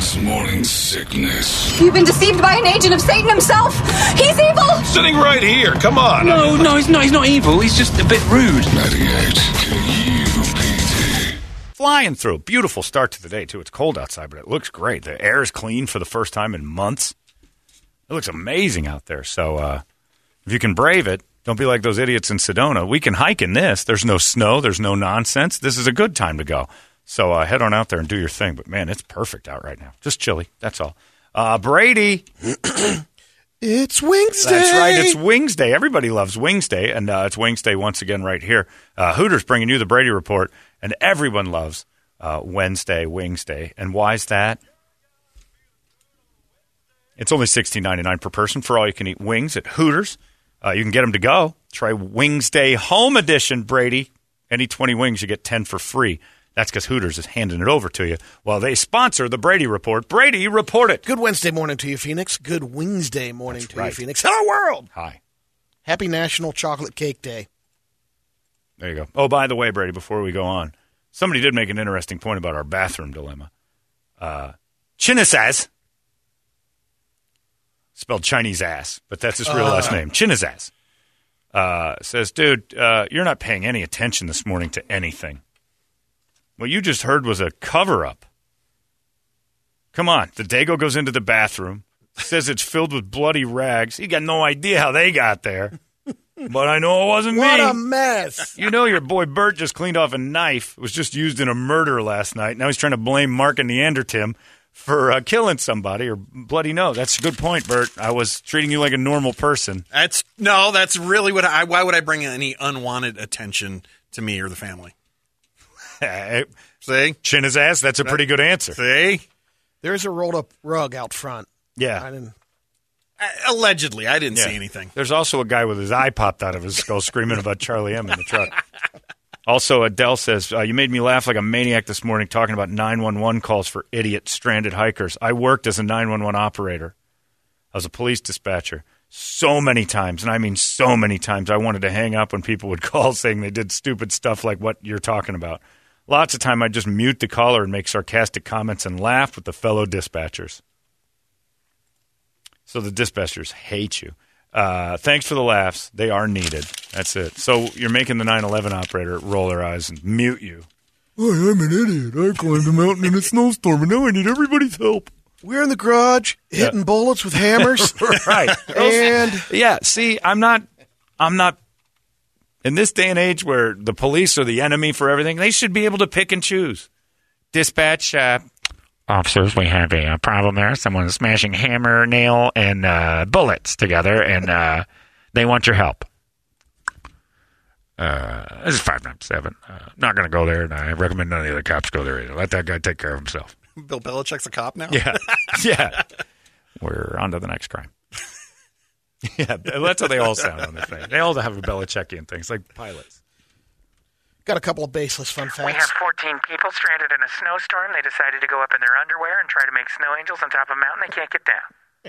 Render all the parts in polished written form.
Holmberg's Morning Sickness. You've been deceived by an agent of Satan himself. He's evil. Sitting right here. Come on. No, he's not evil. He's just a bit rude. 98 KUPD. Flying through. Beautiful start to the day, too. It's cold outside, but it looks great. The air is clean for the first time in months. It looks amazing out there. So if you can brave it, don't be like those idiots in Sedona. We can hike in this. There's no snow. There's no nonsense. This is a good time to go. So head on out there and do your thing. But, man, it's perfect out right now. Just chilly. That's all. Brady. It's Wings Day. That's right. It's Wings Day. Everybody loves Wings Day, and it's Wings Day once again right here. Hooters bringing you the Brady Report, and everyone loves Wednesday, Wings Day. And why is that? It's only $16.99 per person for all you can eat wings at Hooters. You can get them to go. Try Wings Day Home Edition, Brady. Any 20 wings, you get 10 for free. That's because Hooters is handing it over to you while they sponsor the Brady Report. Brady, report it. Good Wednesday morning to you, Phoenix. Good Wings Day morning That's to right. you, Phoenix. Hello, world. Hi. Happy National Chocolate Cake Day. There you go. Oh, by the way, Brady, before we go on, somebody did make an interesting point about our bathroom dilemma. Chinazaz, spelled Chinese ass, but that's his real last name, Chinazaz, says, dude, you're not paying any attention this morning to anything. What you just heard was a cover-up. Come on. The Dago goes into the bathroom, says it's filled with bloody rags. He got no idea how they got there. But I know it wasn't me. What a mess. You know your boy Bert just cleaned off a knife. It was just used in a murder last night. Now he's trying to blame Mark and Neanderthal for killing somebody or bloody no. That's a good point, Bert. I was treating you like a normal person. That's really what why would I bring any unwanted attention to me or the family? See? Chin his ass. That's a pretty good answer. See? There's a rolled up rug out front. Yeah. I didn't. Allegedly. I didn't see anything. There's also a guy with his eye popped out of his skull screaming about Charlie M in the truck. Also, Adele says, you made me laugh like a maniac this morning talking about 911 calls for idiot stranded hikers. I worked as a 911 operator. I was a police dispatcher. So many times, and I mean so many times, I wanted to hang up when people would call saying they did stupid stuff like what you're talking about. Lots of time I'd just mute the caller and make sarcastic comments and laugh with the fellow dispatchers. So the dispatchers hate you. Thanks for the laughs. They are needed. That's it. So you're making the 911 operator roll their eyes and mute you. Oh, I'm an idiot. I climbed a mountain in a snowstorm, and now I need everybody's help. We're in the garage hitting bullets with hammers. Right. And yeah, see, I'm not in this day and age where the police are the enemy for everything. They should be able to pick and choose. Dispatch, officers, we have a problem there. Someone is smashing hammer, nail, and bullets together, and they want your help. This is 597. Not going to go there, and I recommend none of the other cops go there either. Let that guy take care of himself. Bill Belichick's a cop now? Yeah. Yeah. We're on to the next crime. Yeah, that's how they all sound on their thing. They all have a Belichickian thing. It's like pilots. got a couple of baseless fun facts. We have 14 people stranded in a snowstorm. They decided to go up in their underwear and try to make snow angels on top of a mountain they can't get down.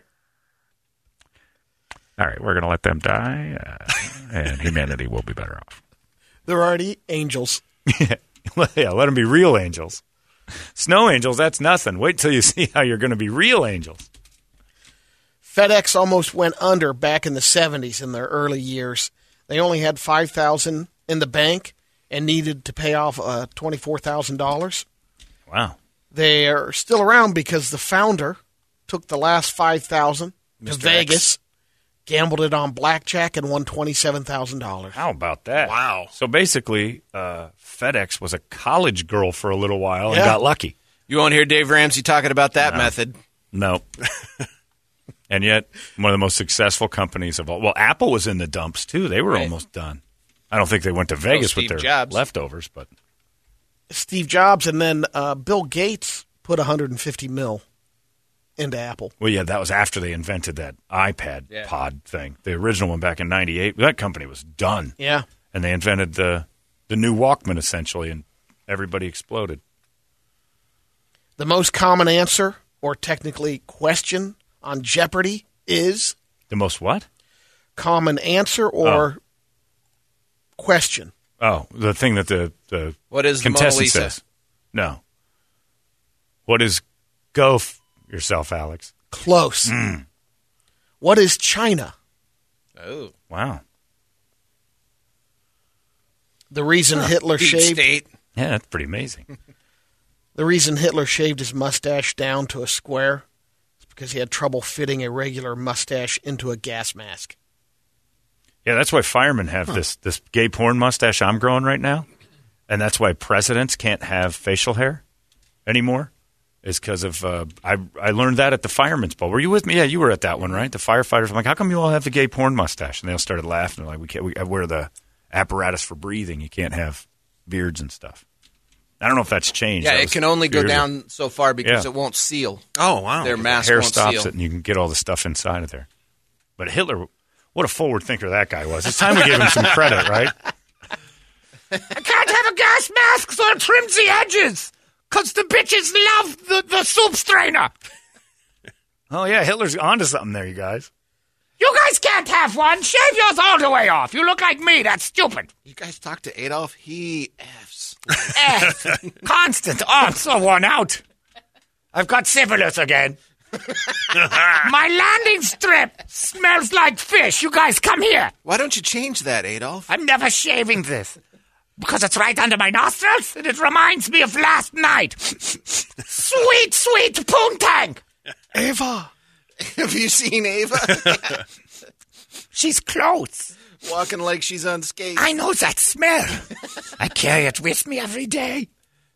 All right, we're going to let them die, and humanity will be better off. They're already angels. Yeah, let them be real angels. Snow angels, that's nothing. Wait till you see how you're going to be real angels. FedEx almost went under back in the 70s in their early years. They only had $5,000 in the bank and needed to pay off $24,000. Wow. They are still around because the founder took the last $5,000 to Vegas, gambled it on blackjack, and won $27,000. How about that? Wow. So basically, FedEx was a college girl for a little while and got lucky. You won't hear Dave Ramsey talking about that method. No. And yet, one of the most successful companies of all. Well, Apple was in the dumps, too. They were almost done. I don't think they went to Vegas with their leftovers, but Steve Jobs and then Bill Gates put $150 million into Apple. Well, yeah, that was after they invented that iPad pod thing. The original one back in 98. That company was done. Yeah. And they invented the new Walkman, essentially, and everybody exploded. The most common answer, or technically question, on Jeopardy is? The most what? Common answer or question. Oh, the thing that the what is contestant the Mona Lisa? says. No. What is go yourself, Alex. Close. What is China? Oh. Wow. The reason Hitler Deep shaved state. Yeah, that's pretty amazing. the reason Hitler shaved his mustache down to a square is because he had trouble fitting a regular mustache into a gas mask. Yeah, that's why firemen have this gay porn mustache I'm growing right now. And that's why presidents can't have facial hair anymore. Is because of I learned that at the Fireman's Ball. Were you with me? Yeah, you were at that one, right? The firefighters. I'm like, how come you all have the gay porn mustache? And they all started laughing. They're like, we wear the apparatus for breathing. You can't have beards and stuff. I don't know if that's changed. Yeah, That it was can only go years ago. down so far because Yeah. it won't seal. Oh, wow. Their mask Hair won't stops seal. it, and you can get all the stuff inside of there. But Hitler, what a forward thinker that guy was. It's time we gave him some credit, right? I can't have a gas mask, so it trims the edges. Because the bitches love the soup strainer. Oh, yeah, Hitler's onto something there, you guys. You guys can't have one. Shave yours all the way off. You look like me. That's stupid. You guys talk to Adolf? He F's. Constant. Oh, I'm so worn out. I've got syphilis again. My landing strip smells like fish. You guys come here. Why don't you change that, Adolf? I'm never shaving this. Because it's right under my nostrils, and it reminds me of last night. Sweet, sweet poontang. Ava! Have you seen Ava? She's close. Walking like she's on skates. I know that smell. I carry it with me every day.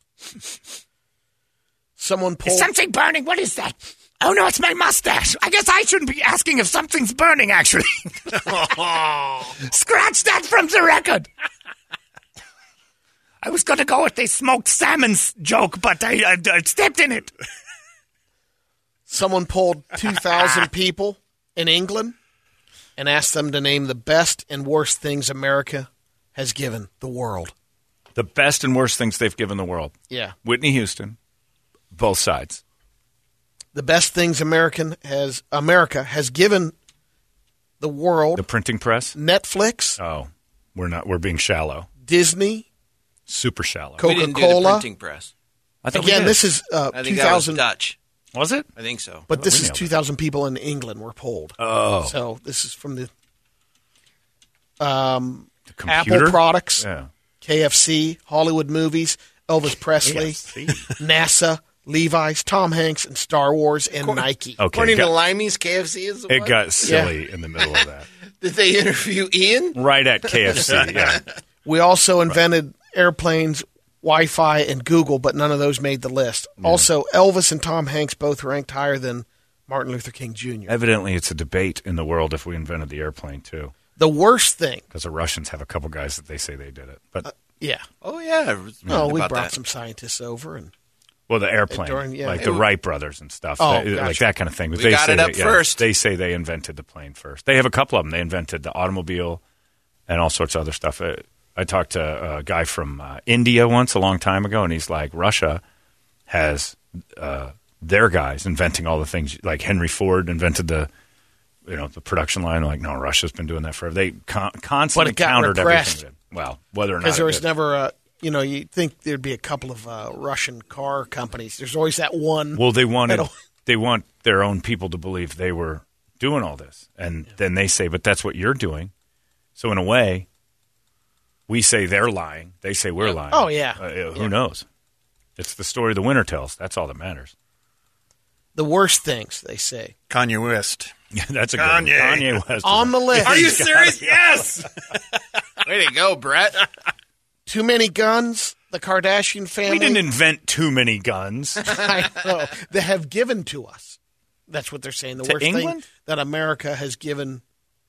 Someone Is pulled... something burning? What is that? Oh, no, it's my mustache. I guess I shouldn't be asking if something's burning, actually. Scratch that from the record. I was going to go with the smoked salmon's joke, but I stepped in it. Someone polled 2,000 people in England and asked them to name the best and worst things America has given the world. The best and worst things they've given the world. Yeah. Whitney Houston, both sides. The best things America has given the world. The printing press. Netflix, Oh, we're being shallow. Disney, Super shallow. We didn't do the Coca-Cola. printing press. I thought we Again, did. this is I think that was 2,000. Dutch. Was it? I think so. But this we is nailed it. 2,000 people in England were polled. Oh. So this is from the The computer? Apple products, Yeah. KFC, Hollywood movies, Elvis Presley, NASA, Levi's, Tom Hanks, and Star Wars, and Nike. Okay. According it to got, Limey's, KFC is the it one? got silly in the middle of that. Did they interview Ian? Right at KFC, yeah. We also invented airplanes, Wi-Fi, and Google, but none of those made the list. Also, Elvis and Tom Hanks both ranked higher than Martin Luther King Jr. Evidently, it's a debate in the world if we invented the airplane, too. The worst thing, Because the Russians have a couple guys that they say they did it. But yeah. Oh, yeah. I was No, reading we about brought that. some scientists over, and well, the airplane, during- yeah. like the Wright brothers and stuff, Oh, like gotcha. that kind of thing. We got it up first. They say they invented the plane first. They have a couple of them. They invented the automobile and all sorts of other stuff. I talked to a guy from India once a long time ago, and he's like, Russia has their guys inventing all the things. Like Henry Ford invented the production line. Like, no, Russia's been doing that forever. They constantly But it got countered repressed. everything. Well, whether or not because there it was did. never you'd think there'd be a couple of Russian car companies. There's always that one. Well, they want That'll- their own people to believe they were doing all this, and then they say, "But that's what you're doing." So in a way, we say they're lying. They say we're lying. Oh, yeah. Who knows? It's the story the winner tells. That's all that matters. The worst things, they say. Kanye West. Yeah, that's a good one. Kanye. Kanye West. On the list. Are you serious? Yes. Way to go, Brett. Too many guns, the Kardashian family. We didn't invent too many guns. I know. They have given to us. That's what they're saying. The To worst England? thing that America has given.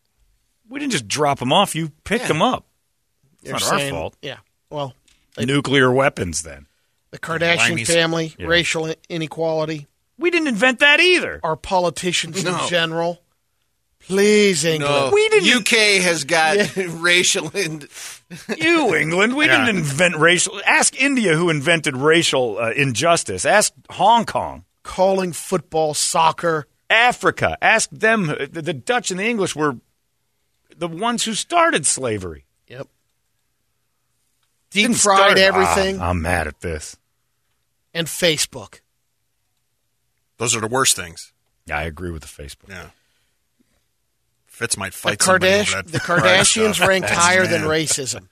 We didn't just drop them off. You picked them up. They're It's not our saying- fault. Yeah. Well, Nuclear weapons, then. the Kardashian Limeys. family, Yeah. racial inequality, We didn't invent that either. our politicians No. in general. Please, England. No. We didn't- UK has got racial and You, England. We didn't invent racial. Ask India who invented racial injustice. Ask Hong Kong. Calling football soccer. Africa. Ask them. The Dutch and the English were the ones who started slavery. Yep. Deep Didn't fried start- everything. I'm mad at this. And Facebook. Those are the worst things. Yeah, I agree with the Facebook. Yeah. Fitz might fight somebody over that. The Kardashians stuff. ranked higher than Man. racism.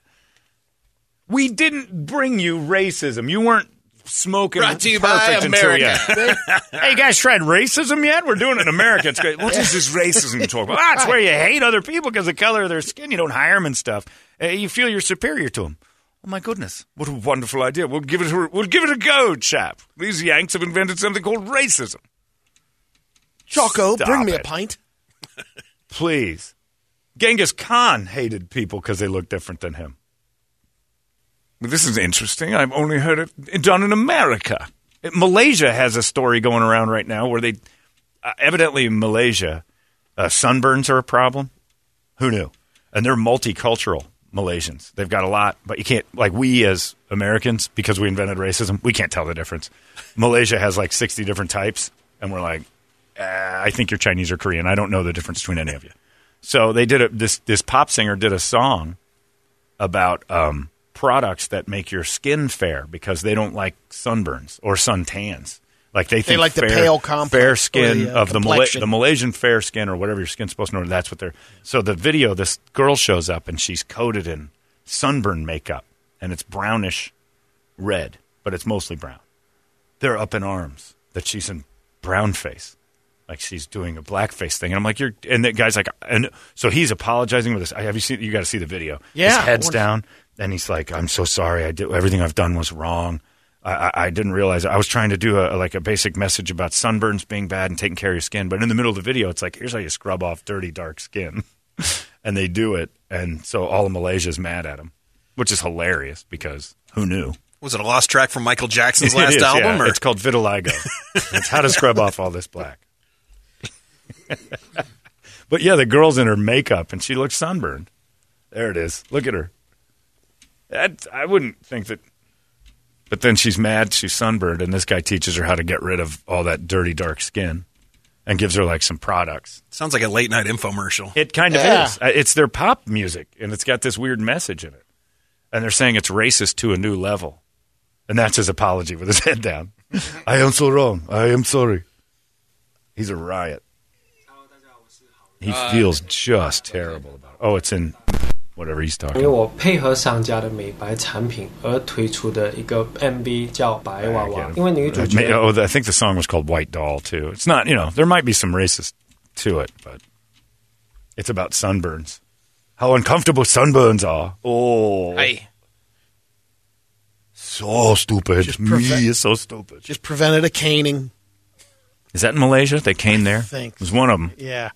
We didn't bring you racism. You weren't smoking Brought to you perfect by until America. Hey, you guys tried racism yet? We're doing it in America. It's great. What is this racism you talk about? It's where you hate other people because of the color of their skin. You don't hire them and stuff. You feel you're superior to them. Oh, my goodness. What a wonderful idea. We'll give it a go, chap. These Yanks have invented something called racism. Choco, Stop bring me a it. pint. Please. Genghis Khan hated people because they looked different than him. This is interesting. I've only heard it done in America. Malaysia has a story going around right now where they evidently in Malaysia, sunburns are a problem. Who knew? And they're multicultural Malaysians. They've got a lot, but you can't, like we as Americans, because we invented racism, we can't tell the difference. Malaysia has like 60 different types, and we're like, I think you're Chinese or Korean. I don't know the difference between any of you. So they did this pop singer did a song about products that make your skin fair because they don't like sunburns or suntans. Like they think like the fair, pale complex fair or skin the, of the complexion. Malaysian fair skin or whatever your skin's supposed to know. That's what they're. So the video, this girl shows up and she's coated in sunburn makeup and it's brownish red, but it's mostly brown. They're up in arms that she's in brown face. Like she's doing a blackface thing, and I'm like, and the guy's like, and so he's apologizing with this. Have you seen? You got to see the video. Yeah, his head's down, and he's like, "I'm so sorry. I did everything I've done was wrong. I didn't realize it. I was trying to do a basic message about sunburns being bad and taking care of your skin. But in the middle of the video, it's like, here's how you scrub off dirty, dark skin, and they do it, and so all of Malaysia's mad at him, which is hilarious because who knew? Was it a lost track from Michael Jackson's It last is, album? yeah. Or? It's called Vitiligo. It's how to scrub off all this black. But yeah, the girl's in her makeup and she looks sunburned. There it is. Look at her. I wouldn't think that. But then she's mad. She's sunburned, and this guy teaches her how to get rid of all that dirty, dark skin, and gives her like some products. Sounds like a late night infomercial. It kind of Yeah. is. It's their pop music, and it's got this weird message in it. And they're saying it's racist to a new level, and that's his apology with his head down. I am so wrong. I am sorry. He's a riot. He feels just terrible about it. Oh, it's in whatever he's talking 因为 about. 我配合上家的美白产品而推出的一个 MV 叫白娃娃，因为女主角 I think the song was called White Doll, too. It's not, there might be some racist to it, but it's about sunburns. How uncomfortable sunburns are. Oh. Hey, So stupid. Just Me is so stupid. Just prevented a caning. Is that in Malaysia? They cane there? think It was one of them. Yeah.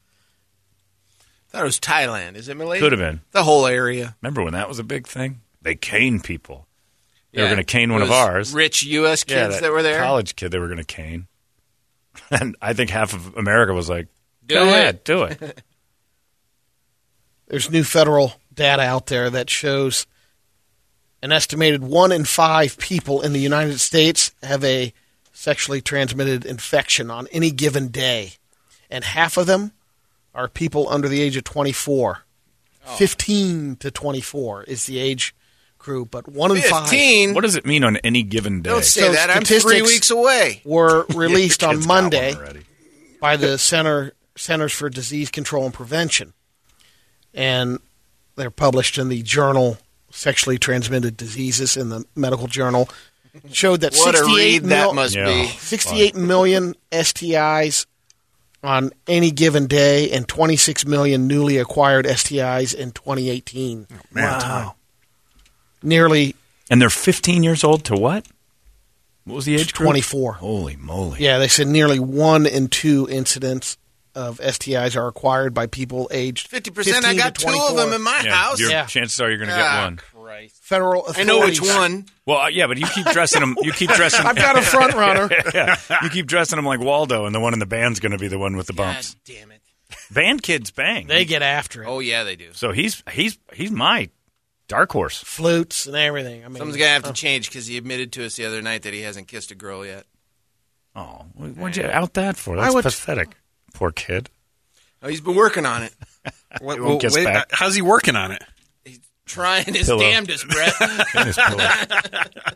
I thought it was Thailand. Is it Malaysia? Could have been. The whole area. Remember when that was a big thing? They cane people. They were Yeah. going to cane one It of was ours. Rich U.S. kids that were there. College kid they were going to cane. And I think half of America was like, Do go it. ahead, do it. There's new federal data out there that shows an estimated 1 in 5 people in the United States have a sexually transmitted infection on any given day. And half of them are people under the age of 24. 15 to 24 is the age group, but 1 in 5 15? What does it mean on any given day? Don't say So that. I'm 3 statistics- weeks away. were released The on kid's got one Monday already. by the Centers for Disease Control and Prevention. And they're published in the journal Sexually Transmitted Diseases in the medical journal. Showed that What a 68 read that mil- must Yeah. be. 68 million STIs on any given day and 26 million newly acquired STIs in 2018. Wow. Nearly And they're 15 years old to what? What was the age group? 24. Holy moly. Yeah, they said nearly 1 in 2 incidents of STIs are acquired by people aged 50%. I 15 got to 2 of 24. them in my Yeah, house. Yeah. chances are you're going to get Ah, one. Christ. Federal I know which authorities- one. Well, yeah, but you keep dressing them. You keep dressing. I've got a front runner. Yeah, you keep dressing them like Waldo, and the one in the band's going to be the one with the God bumps. damn it. Band kids bang. They get after it. Oh, yeah, they do. So he's my dark horse. Flutes and everything. I mean, Someone's going to have to change because he admitted to us the other night that he hasn't kissed a girl yet. Oh, what'd you out that for? That's pathetic. Poor kid. Oh, he's been working on it. What, won't kiss back. how's he working on it? Trying his Pillow. damnedest, Brett. In his pillow.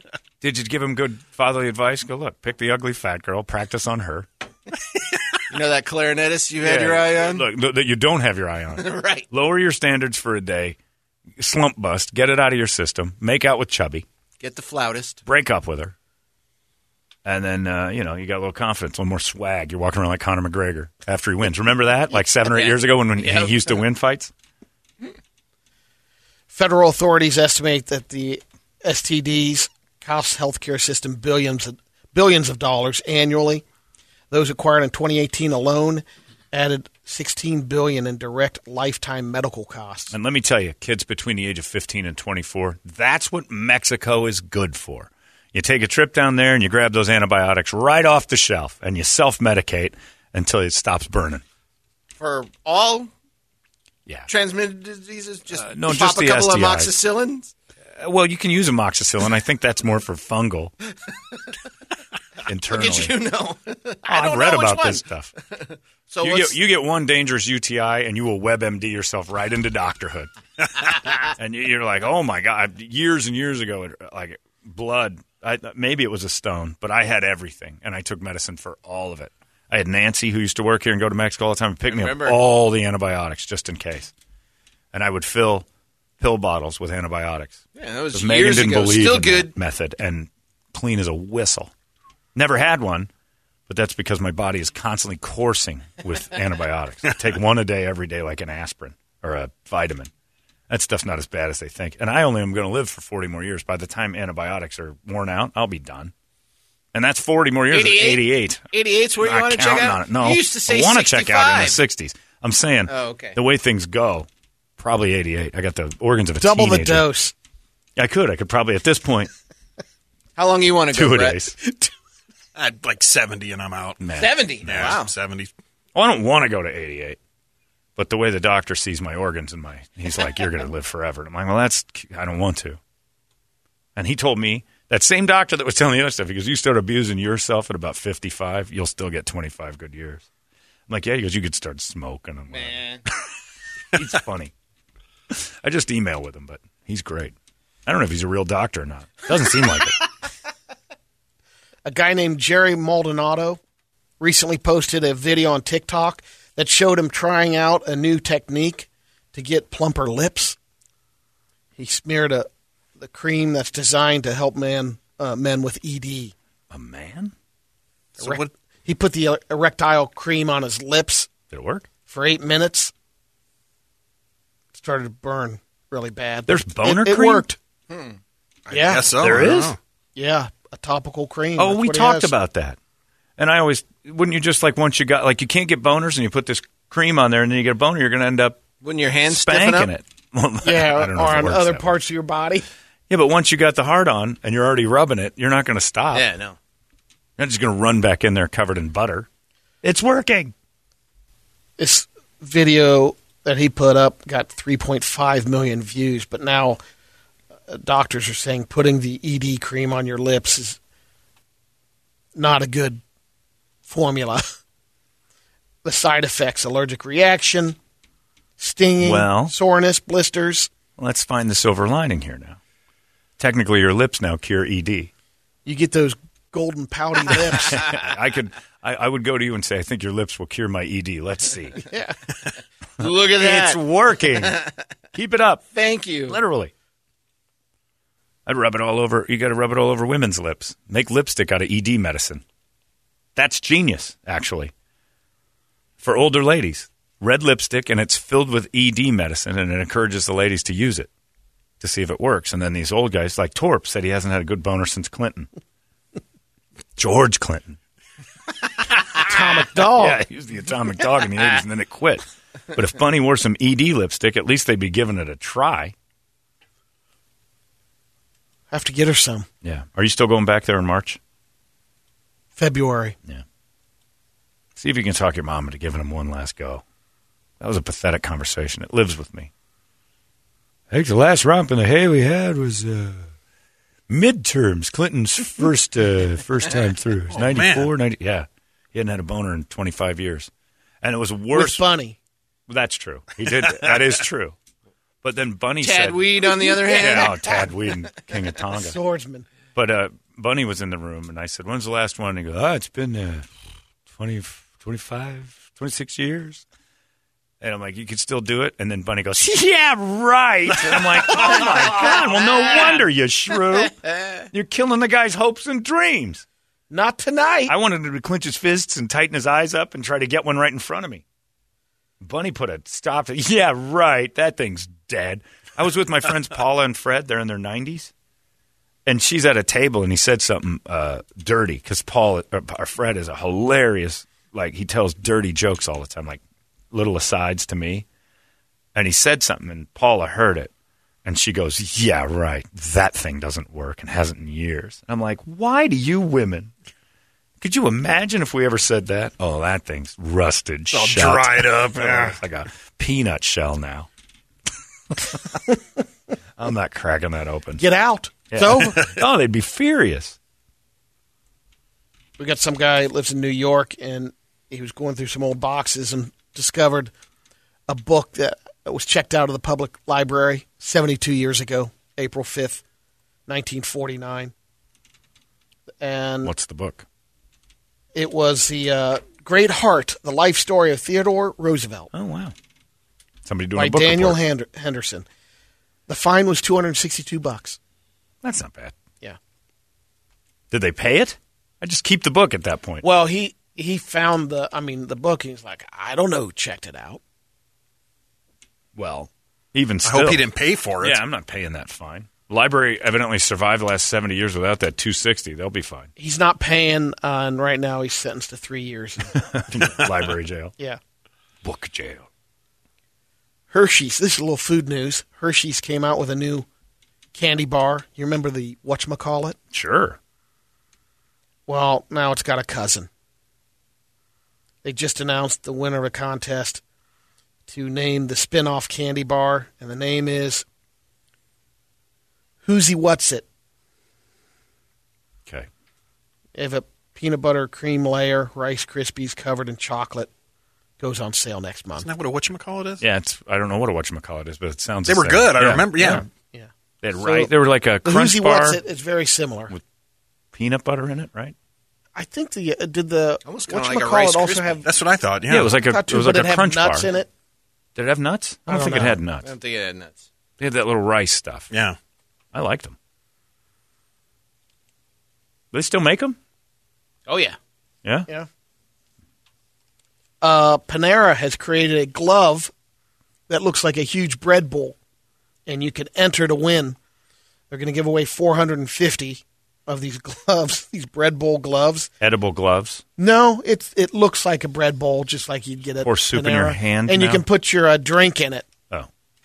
Did you give him good fatherly advice? Go, look, pick the ugly fat girl, practice on her. You know that clarinetist you had your eye on? Look, that you don't have your eye on. Right. Lower your standards for a day. Slump bust. Get it out of your system. Make out with Chubby. Get the flautist. Break up with her. And then, you got a little confidence, a little more swag. You're walking around like Conor McGregor after he wins. Remember that? Like 7 or 8 years ago when he used to win fights? Federal authorities estimate that the STDs cost healthcare system billions of dollars annually. Those acquired in 2018 alone added $16 billion in direct lifetime medical costs. And let me tell you, kids between the age of 15 and 24, that's what Mexico is good for. You take a trip down there and you grab those antibiotics right off the shelf and you self-medicate until it stops burning. For all Yeah. transmitted diseases? Just No, pop just a the couple STIs. of amoxicillins? Well, you can use amoxicillin. I think that's more for fungal. Internally. Look at you know. I've read about this stuff. So you get one dangerous UTI and you will WebMD yourself right into doctorhood. And you're like, oh my God. Years and years ago, like blood, maybe it was a stone, but I had everything. And I took medicine for all of it. I had Nancy, who used to work here and go to Mexico all the time, and pick me up all the antibiotics just in case. And I would fill pill bottles with antibiotics. Yeah, that was Megan years didn't ago. believe Still in good. that method and clean as a whistle. Never had one, but that's because my body is constantly coursing with antibiotics. I take one a day every day like an aspirin or a vitamin. That stuff's not as bad as they think. And I only am going to live for 40 more years. By the time antibiotics are worn out, I'll be done. And that's 40 more years. 88. 88's where you want to check out? On it. No, you used to say I want to 65. check out in the 60s. I'm saying okay. The way things go, probably 88. I got the organs of a Double teenager. the dose. I could probably, at this point. How long you want to go, 2 Brett? days. I'd like 70 and I'm out. Man. 70? Yeah, Wow. 70. Well, I don't want to go to 88. But the way the doctor sees my organs and he's like, you're going to live forever. And I'm like, well, I don't want to. And he told me, that same doctor that was telling the other stuff, he goes, you start abusing yourself at about 55, you'll still get 25 good years. I'm like, yeah. He goes, you could start smoking. I'm Man. like, he's funny. I just email with him, but he's great. I don't know if he's a real doctor or not. Doesn't seem like it. A guy named Jerry Maldonado recently posted a video on TikTok that showed him trying out a new technique to get plumper lips. He smeared the cream that's designed to help men with ED. A man? So what? He put the erectile cream on his lips. Did it work? For 8 minutes. It started to burn really bad. There's boner it cream? It worked. I Yeah. guess so. There I don't is? know. Yeah, a topical cream. Oh, That's we what he talked has. about that. And I always, wouldn't you just like once you got, like you can't get boners and you put this cream on there and then you get a boner, you're going to end up Wouldn't your hands stiffen spanking up? it. Well, Yeah, I don't know or if it on works other that way. parts of your body. Yeah, but once you got the hard on and you're already rubbing it, you're not going to stop. Yeah, no. You're not just going to run back in there covered in butter. It's working. This video that he put up got 3.5 million views, but now doctors are saying putting the ED cream on your lips is not a good formula. The side effects: allergic reaction, stinging, soreness, blisters. Let's find the silver lining here now. Technically, your lips now cure ED. You get those golden pouty lips. I would go to you and say, I think your lips will cure my ED. Let's see. Yeah. Look at that. It's working. Keep it up. Thank you. Literally. I'd rub it all over. You got to rub it all over women's lips. Make lipstick out of ED medicine. That's genius, actually. For older ladies. Red lipstick, and it's filled with ED medicine, and it encourages the ladies to use it to see if it works. And then these old guys, like Torp, said he hasn't had a good boner since Clinton. George Clinton. Atomic dog. Yeah, he used the atomic dog in the 80s, and then it quit. But if Bunny wore some ED lipstick, at least they'd be giving it a try. Have to get her some. Yeah. Are you still going back there in March? February. Yeah. See if you can talk your mom into giving him one last go. That was a pathetic conversation. It lives with me. I think the last romp in the hay we had was midterms. Clinton's first time through. It was 94, 90. Yeah. He hadn't had a boner in 25 years. And it was worse. With Bunny. That's true. He did. That is true. But then Bunny said. Tad Weed, on the other hand. Yeah, Tad Weed and King of Tonga. Swordsman. But Bunny was in the room, and I said, when's the last one? And he goes, it's been 26 years. And I'm like, you can still do it? And then Bunny goes, yeah, right. And I'm like, oh, my God. Well, no wonder, you shrew. You're killing the guy's hopes and dreams. Not tonight. I wanted him to clench his fists and tighten his eyes up and try to get one right in front of me. Bunny put a stop to it. Yeah, right. That thing's dead. I was with my friends Paula and Fred. They're in their 90s. And she's at a table, and he said something dirty because Fred is a hilarious, like, he tells dirty jokes all the time, like little asides to me. And he said something, and Paula heard it. And she goes, yeah, right. That thing doesn't work and hasn't in years. And I'm like, why do you women? Could you imagine if we ever said that? Oh, that thing's rusted. It's all shut. dried up. Yeah. It's like a peanut shell now. I'm not cracking that open. Get out. Yeah. It's over. Oh, they'd be furious. We got some guy that lives in New York, and he was going through some old boxes and discovered a book that was checked out of the public library 72 years ago, April 5th, 1949. And what's the book? It was the Great Heart, the life story of Theodore Roosevelt. Oh, wow. Somebody doing by a book Daniel report. Henderson. The fine was $262. That's not bad. Yeah. Did they pay it? I just keep the book at that point. Well, he found the book, and he's like, I don't know who checked it out. Well, even I still. hope he didn't pay for it. Yeah, I'm not paying that fine. Library evidently survived the last 70 years without that $260. They'll be fine. He's not paying, and right now he's sentenced to 3 years. Library jail. Yeah. Book jail. Hershey's. This is a little food news. Hershey's came out with a new candy bar. You remember the whatchamacallit? Sure. Well, now it's got a cousin. They just announced the winner of a contest to name the spin-off candy bar, and the name is Who's He What's It. Okay. They have a peanut butter cream layer, Rice Krispies covered in chocolate. Goes on sale next month. Isn't that what a whatchamacallit is? Yeah, I don't know what a whatchamacallit is, but it sounds They the were same. good. I Yeah. remember. Yeah. Yeah. They had So, they were like a the crunch Who's He bar What's It is very similar. with peanut butter in it, right? I think did the Almost kinda like a whatchamacallit Rice also Krispie. have That's what I thought. Yeah. Yeah, it was like a Not too, it was but like it a had crunch nuts bar. in it. Did it have nuts? I don't don't think it know. had I nuts. don't think it had nuts. They had that little rice stuff. Yeah. I liked them. They still make them? Oh, yeah. Yeah? Yeah. Panera has created a glove that looks like a huge bread bowl, and you can enter to win. They're going to give away 450 of these gloves, these bread bowl gloves. Edible gloves. No, it looks like a bread bowl, just like you'd get at Pour soup in Panera. your hand and you now? can put your drink in it. Oh.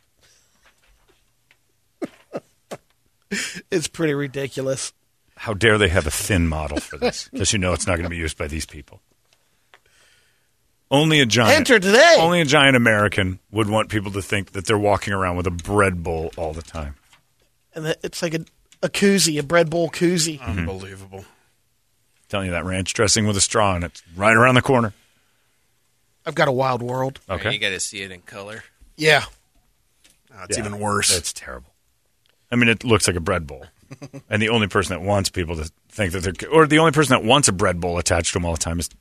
It's pretty ridiculous. How dare they have a thin model for this? Because you know it's not going to be used by these people. Only a giant. Enter today. Only a giant American would want people to think that they're walking around with a bread bowl all the time. And it's like a koozie, a bread bowl koozie. Unbelievable. Telling you that ranch dressing with a straw in it's right around the corner. I've got a wild world. Right, Okay. you got to see it in color. Yeah. It's even worse. It's terrible. I mean, it looks like a bread bowl. And the only person that wants people to think that they're, or the only person that wants a bread bowl attached to them all the time is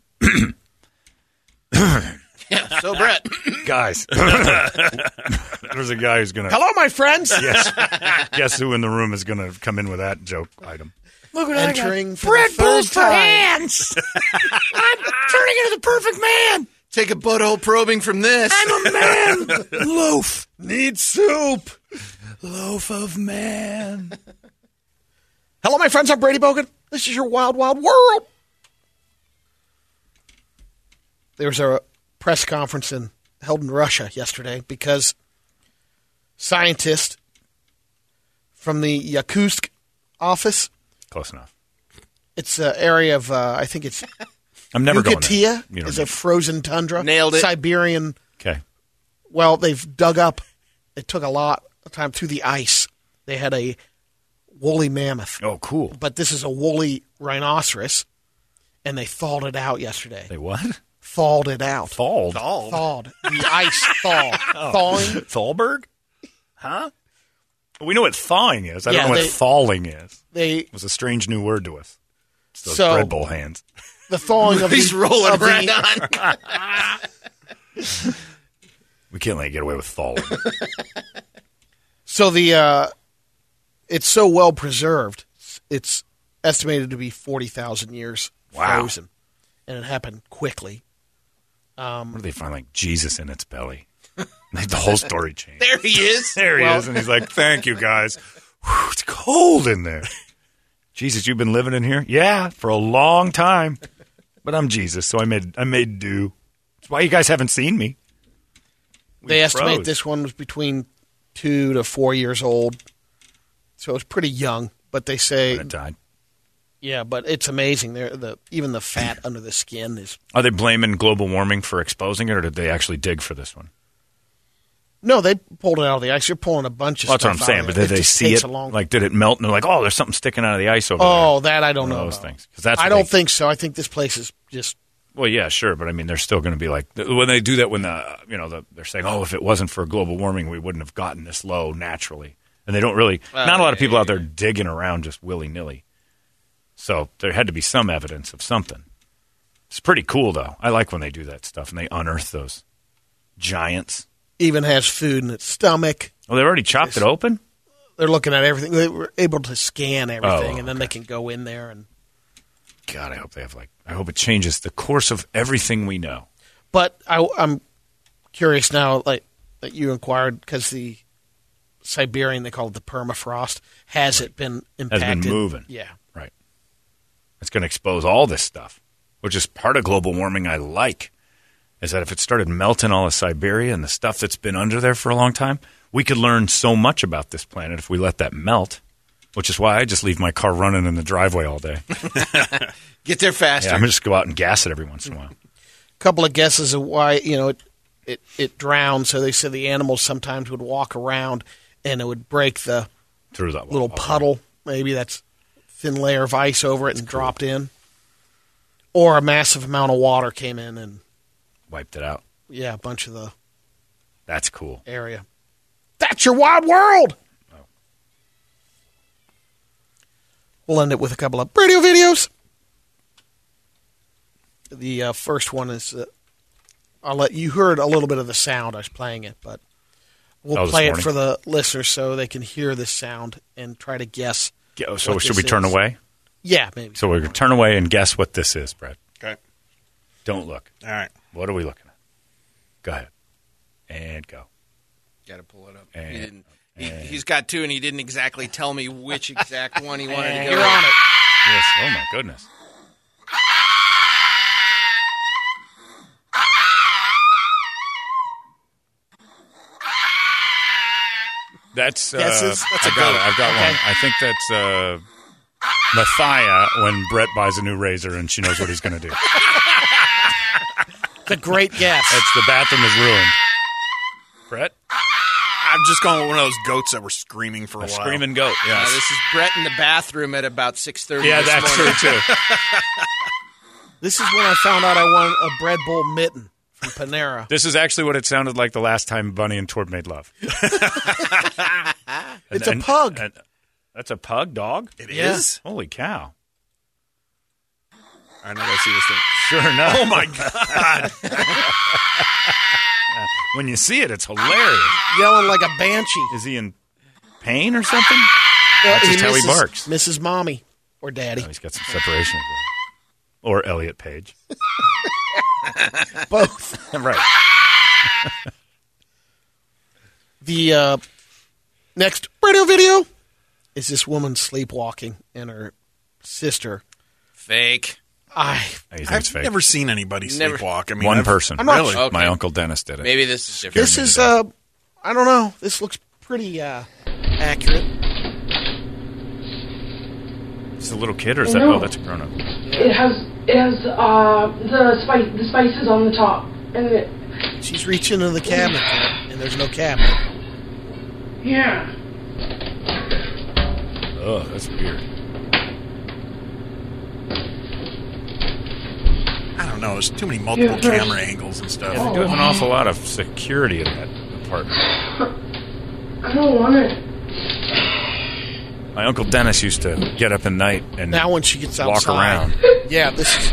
Yeah, so Brett. guys. There's a guy who's going to. Hello, my friends. Guess who in the room is going to come in with that joke item? Look at Entering for bread the bowls third for time. hands. I'm turning into the perfect man. Take a butthole probing from this. I'm a man. Loaf. Need soup. Loaf of man. Hello, my friends. I'm Brady Bogan. This is your wild, wild world. There was a press conference held in Russia yesterday because scientists from the Yakutsk office, Close enough. it's an area of, I think it's I'm never going Yukatia, there. You is don't a frozen tundra. Nailed it. Siberian. Okay. Well, they've dug up. It took a lot of time through the ice. They had a woolly mammoth. Oh, cool. But this is a woolly rhinoceros, and they thawed it out yesterday. They what? Thawed it out. Thawed. Thawed. The ice thawed. Thawing. Thalberg? Huh? We know what thawing is. I don't Yeah, know what thawing is. It was a strange new word to us. It's those bread bowl hands. The thawing of He's rolling right on. We can't let you get away with thawing. So it's so well preserved. It's estimated to be 40,000 years frozen, and it happened quickly. What do they find, like Jesus in its belly? The whole story changed. There he is. There he is, and he's like, "Thank you, guys. Whew, it's cold in there." Jesus, you've been living in here? Yeah, for a long time. But I'm Jesus, so I made do. That's why you guys haven't seen me. They estimate this one was between 2 to 4 years old, so it's pretty young. But they say when it died. Yeah, but it's amazing. Even the fat under the skin is. Are they blaming global warming for exposing it, or did they actually dig for this one? No, they pulled it out of the ice. You're pulling a bunch of Well, stuff that's what I'm saying. out But of did they see it? Like, did it melt? And they're like, "Oh, there's something sticking out of the ice over there." Oh, that I don't know. Those about. things. Because I don't think so. I think this place is just. Well, yeah, sure, but I mean, they're still going to be like when they do that. When they're saying, "Oh, if it wasn't for global warming, we wouldn't have gotten this low naturally." And they don't really. Not a lot of people out there digging around just willy nilly. So there had to be some evidence of something. It's pretty cool, though. I like when they do that stuff and they unearth those giants. Even has food in its stomach. Oh, they've already chopped it open? They're looking at everything. They were able to scan everything, and then they can go in there and. God, I hope they have I hope it changes the course of everything we know. But I'm curious now, like that you inquired, because the Siberian, they call it the permafrost, has it been impacted? Has been moving. Yeah. Right. It's going to expose all this stuff, which is part of global warming I like, is that if it started melting all of Siberia and the stuff that's been under there for a long time, we could learn so much about this planet if we let that melt, which is why I just leave my car running in the driveway all day. Get there faster. Yeah, I'm going to just go out and gas it every once in a while. A couple of guesses of why, it drowned. So they said the animals sometimes would walk around and it would break the through that little puddle. Maybe that's thin layer of ice over it and dropped in. Or a massive amount of water came in and wiped it out. Yeah, a bunch of the That's cool. area. That's your wide world. Oh. We'll end it with a couple of radio videos. The first one is you heard a little bit of the sound. I was playing it, but we'll play it for the listeners so they can hear the sound and try to guess. So should we turn away? Yeah, maybe. So we're going to turn away and guess what this is, Brett. Okay. Don't look. All right. What are we looking at? Go ahead. And go. Got to pull it up. And, he's got two, and he didn't exactly tell me which exact one he wanted to go. You're on it. Yes. Oh, my goodness. That's I got it. I've got one. I think that's Mathia when Brett buys a new razor and she knows what he's going to do. It's a great guess. It's the bathroom is ruined. Brett? I'm just going with one of those goats that were screaming for a while. Screaming goat, yes. This is Brett in the bathroom at about 6:30 Yeah, that's morning. true, too. This is when I found out I won a bread bowl mitten from Panera. This is actually what it sounded like the last time Bunny and Torb made love. It's a pug. That's a pug dog? It is? Holy cow. I know I see this thing. Sure enough. Oh, my God. When you see it, it's hilarious. Yelling like a banshee. Is he in pain or something? Well, That's just how he barks. Mrs. Mommy or Daddy. Oh, he's got some separation. Or Elliot Page. Both. Right. The next radio video is this woman sleepwalking and her sister. Fake. I've fake. Never seen anybody sleepwalk. I mean, one person. I'm not really? sure. Okay. My Uncle Dennis did it. Maybe this is different. This is, I don't know. This looks pretty accurate. Is it a little kid or is that? Oh, that's a grown up. It has the spices on the top, and She's reaching into the cabinet, and there's no cabinet. yeah. Oh, that's weird. I don't know. There's too many multiple camera angles and stuff. Yeah, they do have an awful lot of security in that apartment. I don't want it. My Uncle Dennis used to get up at night and Now when she gets walk outside. around. Yeah, this is.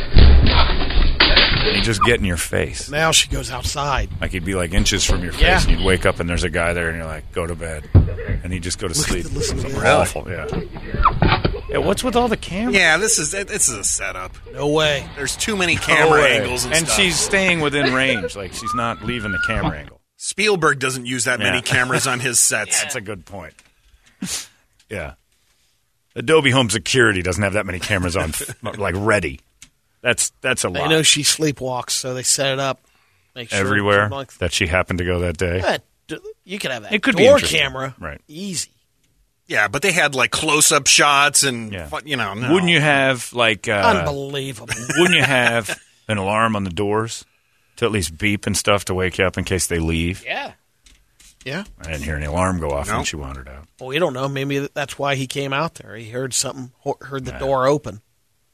And he'd just get in your face. Now she goes outside. Like he'd be like inches from your face, Yeah. and you'd wake up and there's a guy there, and you're like, go to bed. And he'd just go to sleep. listen to Something this. awful, yeah. Yeah, what's with all the cameras? Yeah, this is a setup. No way. There's too many camera angles and stuff. she's staying within range. Like, she's not leaving the camera angle. Spielberg doesn't use that many Yeah. cameras on his sets. That's a good point. Yeah. Adobe Home Security doesn't have that many cameras on, like, ready. That's a lot. They know she sleepwalks, so they set it up. Make sure Everywhere like, that she happened to go that day. you could have that It could be door interesting. camera. Right. Easy. Yeah, but they had like close-up shots and no. Wouldn't you have, like... Unbelievable. Wouldn't you have an alarm on the doors to at least beep and stuff to wake you up in case they leave? Yeah. Yeah. I didn't hear any alarm go off No. when she wandered out. Well, we don't know. Maybe that's why he came out there. He heard something, heard the door open.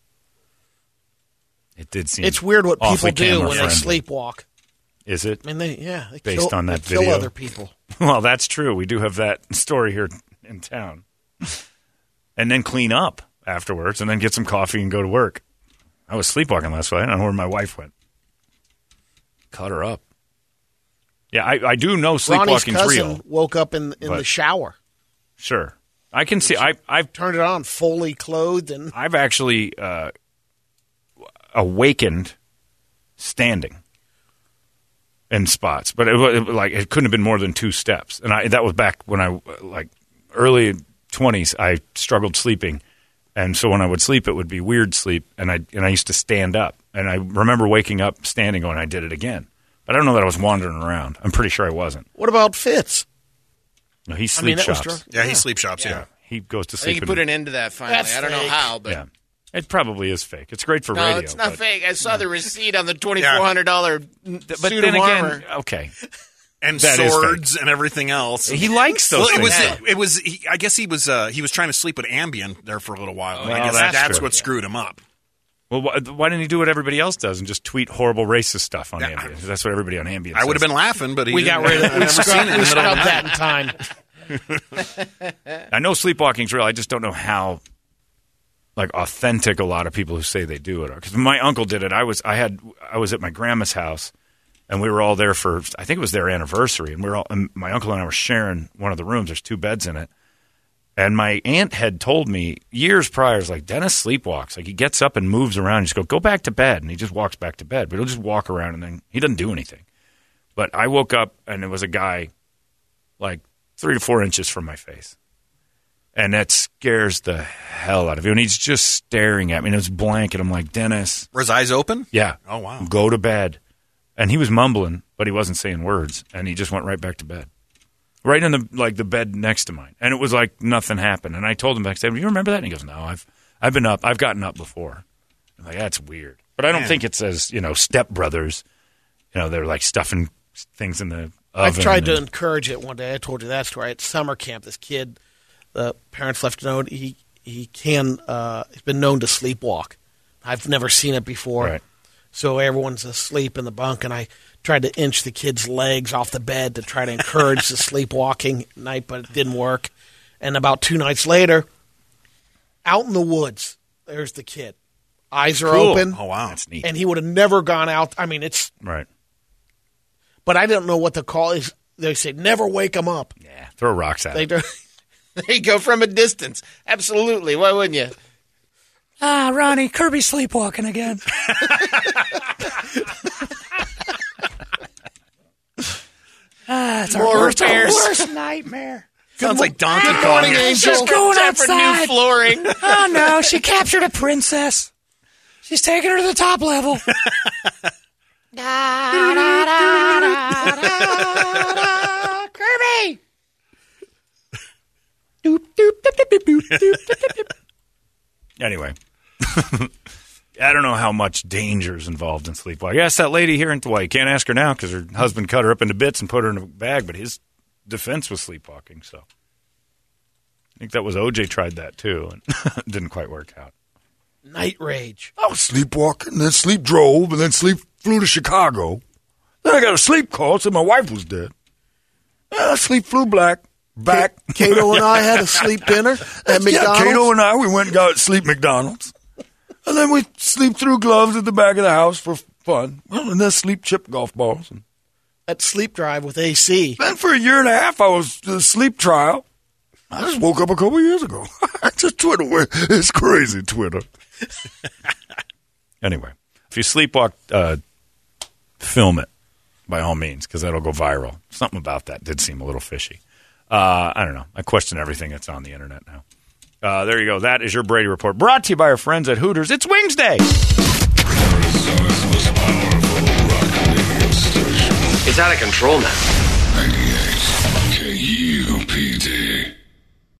It did seem It's weird what people awfully do when they camera-friendly. sleepwalk. Is it? I mean, they Based kill, on that they kill video? other people. Well, that's true. We do have that story here in town. And then clean up afterwards and then get some coffee and go to work. I was sleepwalking last night. I don't know where my wife went. Cut her up. Yeah, I do know Ronnie's sleepwalking's cousin real. woke up in the but- shower. Sure. I can see. I've Turned it on, fully clothed, and I've actually awakened standing in spots, but it couldn't have been more than 2 steps. And that was back when I like early 20s. I struggled sleeping, and so when I would sleep, it would be weird sleep, and I used to stand up. And I remember waking up standing, going, I did it again. But I don't know that I was wandering around. I'm pretty sure I wasn't. what about Fitz? No, he I sleep mean, that was shops. drunk. Yeah, he sleep shops, yeah. He goes to I sleep. think he put an end to that finally. That's I don't know fake. how, but Yeah. It probably is fake. It's great for no, radio. it's not but- fake. I saw the receipt on the $2,400 But suit then of again, armor. okay. And That is swords and everything else. He likes those Well, things. I guess he was trying to sleep with Ambien there for a little while. Well, I guess that's that's true. what screwed him up. Well, why didn't he do what everybody else does and just tweet horrible racist stuff on Ambien? That's what everybody on Ambien says. I would have been laughing, but We got rid of it. I've never seen it in the middle of the that night. in time. I know sleepwalking's real. I just don't know how like authentic a lot of people who say they do it are. Because my uncle did it. I was at my grandma's house, and we were all there for, I think it was their anniversary, and my uncle and I were sharing one of the rooms. There's 2 beds in it. And my aunt had told me years prior, like, Dennis sleepwalks. Like, he gets up and moves around. You just go back to bed. And he just walks back to bed. But he'll just walk around, and then he doesn't do anything. But I woke up, and it was a guy, like, 3 to 4 inches from my face. And that scares the hell out of you. And he's just staring at me, and it was blank. And I'm like, Dennis. Were his eyes open? Yeah. Oh, wow. Go to bed. And he was mumbling, but he wasn't saying words. And he just went right back to bed. Right in the bed next to mine. And it was like nothing happened. And I told him back, I said, do you remember that? And he goes, no, I've been up. I've gotten up before. I'm like, that's weird. But I don't think it says, Step Brothers. They're like stuffing things in the oven. I've tried to encourage it one day. I told you that story. At summer camp, this kid, the parents left a note. He's been known to sleepwalk. I've never seen it before. Right. So everyone's asleep in the bunk, and I tried to inch the kid's legs off the bed to try to encourage the sleepwalking night, but it didn't work. And about 2 nights later, out in the woods, there's the kid. Eyes are Cool. open. Oh, wow. That's neat. And he would have never gone out. I mean, it's... Right. But I don't know what the call is. They say, never wake him up. Yeah. Throw rocks at They him. do. There you go, from a distance. Absolutely. Why wouldn't you? Ronnie, Kirby's sleepwalking again. It's our worst nightmare. Sounds like Donkey Kong. morning, Angel. She's going Time for new outside. flooring. Oh, no, she captured a princess. She's taking her to the top level. Kirby! Anyway. I don't know how much danger is involved in sleepwalking. I asked that lady here in Hawaii. You can't ask her now because her husband cut her up into bits and put her in a bag, but his defense was sleepwalking, so. I think that was OJ tried that too, and it didn't quite work out. Night rage. I was sleepwalking, then sleep drove, and then sleep flew to Chicago. Then I got a sleep call, said my wife was dead. Sleep flew back back. Cato and I had a sleep dinner at McDonald's. Yeah, Cato and I, we went and got sleep McDonald's. And then we sleep through gloves at the back of the house for fun. Well, and then sleep chip golf balls. At Sleep Drive with AC. Then for a year and a half, I was the sleep trial. I just woke up a couple years ago. Just Twitter. It's crazy, Twitter. Anyway, if you sleepwalk, film it by all means, because that'll go viral. Something about that did seem a little fishy. I don't know. I question everything that's on the internet now. There you go. That is your Brady Report, brought to you by our friends at Hooters. It's Wings Day. It's out of control now. 98 KU.